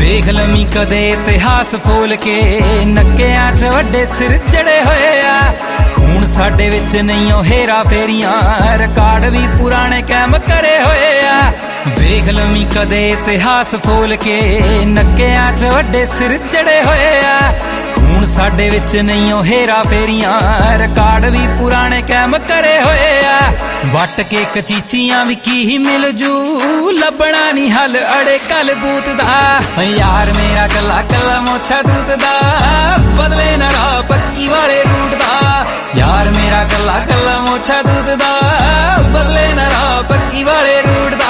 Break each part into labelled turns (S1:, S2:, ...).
S1: ਵੇਖ ਲਵੀਂ ਕਦੇ ਇਤਿਹਾਸ ਫੋਲ ਕੇ, ਨੱਕਿਆਂ 'ਚ ਵੱਡੇ ਸਿਰ ਜੜੇ ਹੋਏ ਆ। ਖੂਨ ਸਾਡੇ ਵਿੱਚ ਨਹੀਂ ਓ ਹੇਰਾ ਫੇਰੀਆਂ, ਰਿਕਾਰਡ ਵੀ ਪੁਰਾਣੇ ਕਾਇਮ ਕਰੇ ਹੋਏ ਆ। ਵੇਖ ਲਵੀਂ ਕਦੇ ਇਤਿਹਾਸ ਫੋਲ ਕੇ, ਨੱਕਿਆਂ 'ਚ ਵੱਡੇ ਸਿਰ ਜੜੇ ਹੋਏ ਆ। ਖੂਨ ਸਾਡੇ ਵਿੱਚ ਨਹੀਂ ਓ ਹੇਰਾ ਫੇਰੀਆਂ, ਰਿਕਾਰਡ ਵੀ ਪੁਰਾਣੇ ਕਾਇਮ ਕਰੇ ਹੋਏ ਆ। ਵੱਟ ਕੇ ਕਚੀਚੀਆਂ ਵੀ ਕੀ ਮਿਲ ਜੂ, ਲੱਭਣਾ ਨਹੀਂ ਹੱਲ ਅੜੇ ਕਲ ਬੂਤ ਦਾ। ਯਾਰ ਮੇਰਾ ਕੱਲਾ ਕੱਲਾ ਮੋਛਾ ਦੂਤ ਦਾ, ਬਦਲੇ ਨਾ ਰਾਹ ਪੱਕੀ ਵਾਲੇ ਰੂਟ ਦਾ। ਯਾਰ ਮੇਰਾ ਕੱਲਾ ਕੱਲਾ ਮੋਛਾ ਦੂਤ ਦਾ, ਬਦਲੇ ਨਾ ਰਾਹ ਪੱਕੀ ਵਾਲੇ ਰੂਟ ਦਾ।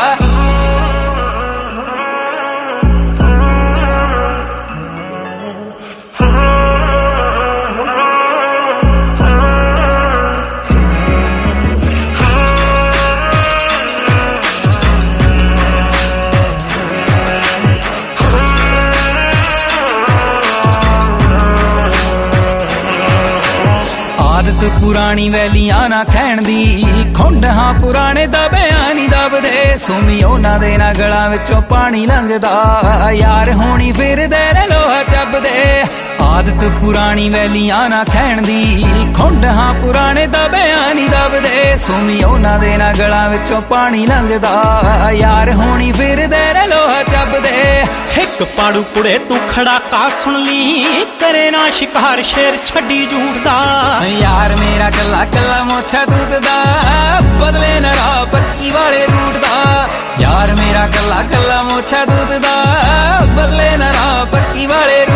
S1: ਆਦਤ ਪੁਰਾਣੀ ਵੈਲੀਆਂ ਨਾ ਖੈਣ ਦੀ, ਖੁੰਡ ਹਾਂ ਪੁਰਾਣੇ ਦਬਿਆਂ ਨੀ ਦਬਦੇ। ਸੁਮੀ ਉਹਨਾਂ ਦੇ ਨਾ ਗਲਾਂ ਵਿੱਚੋਂ ਪਾਣੀ ਲੰਘਦਾ, ਯਾਰ ਹੋਣੀ ਫਿਰਦੇ ਨੇ ਲੋਹਾ ਚੱਬਦੇ। ਆਦਤ ਪੁਰਾਣੀ ਵੈਲੀਆਂ ਨਾ ਖੈਣ ਦੀ, ਖੁੰਡ ਹਾਂ ਪੁਰਾਣੇ ਦਬਿਆਂ ਨੀ ਦਬਦੇ। ਸੁਮੀ ਉਹਨਾਂ ਦੇ ਨਾ ਗਲਾਂ ਵਿੱਚੋਂ ਪਾਣੀ ਲੰਘਦਾ, ਯਾਰ ਹੋਣੀ ਫਿਰਦੇ ਨੇ ਲੋਹਾ ਚੱਬਦੇ।
S2: ਇੱਕ ਪਾੜੂ ਕੁੜੇ ਤੂੰ ਖੜਾ ਕਾ ਸੁਣ ਲਈ, ਕਰੇ ਨਾ ਸ਼ਿਕਾਰ ਸ਼ੇਰ ਛੱਡੀ ਝੂਠ ਦਾ।
S1: ਯਾਰ ਮੇਰਾ ਕੱਲਾ ਕੱਲਾ ਮੋਛਾ ਦੂਤ ਦਾ, ਬਦਲੇ ਨਾ ਰਾਹ ਪੱਕੀ ਵਾਲੇ ਰੂਟ ਦਾ। ਯਾਰ ਮੇਰਾ ਕੱਲਾ ਕੱਲਾ ਮੋਛਾ ਦੂਤ ਦਾ, ਬਦਲੇ ਨਾ ਰਾਹ ਪੱਕੀ ਵਾਲੇ